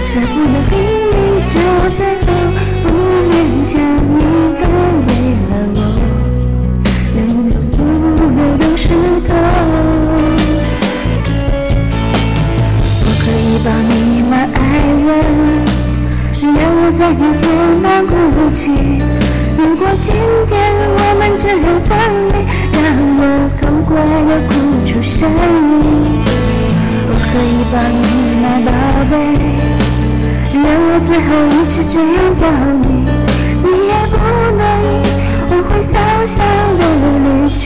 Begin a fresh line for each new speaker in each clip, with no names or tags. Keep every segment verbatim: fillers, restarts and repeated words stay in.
舍不得拼命就最后不勉强你再为了我流流不流都是痛。我可以把你慢爱人，让我在你肩膀哭泣。如果今天我们只有分离，让我痛快地哭出声音。我可以把你买宝贝，让我最后一次这样叫你，你也不能依，我会小小的离去。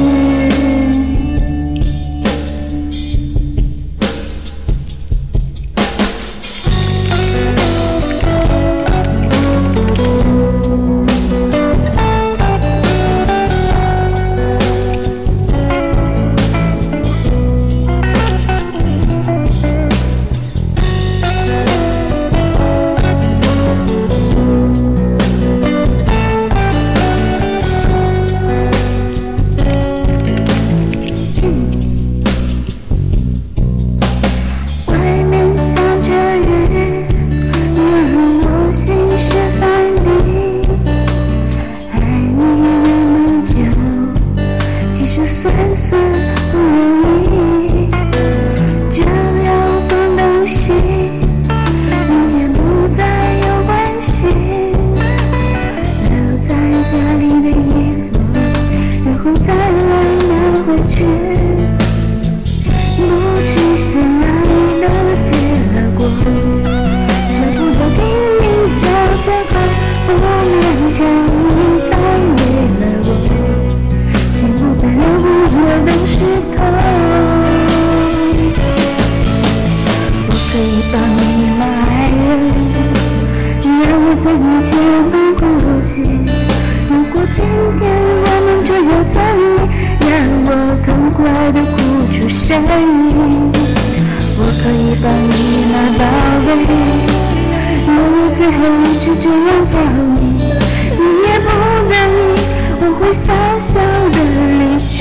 在你肩膀哭泣。如果今天我们只有分离，让我痛快地哭出声音。我可以帮你买宝贝，让我最后一次这样叫你，你也不能依，我会小小的离去。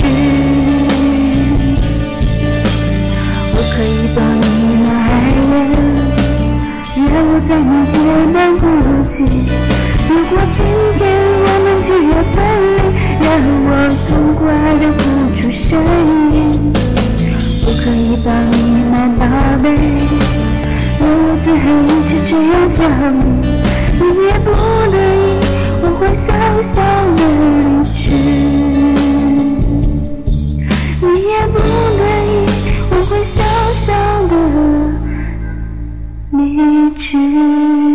我可以帮你买爱人，让我在你肩膀哭泣。如果今天我们只有分离，让我痛快地哭出声音。我可以帮你买宝贝，让我最后一次这样叫你，你也不能依，我会小小的离去。你也不能依，我会小小的离去。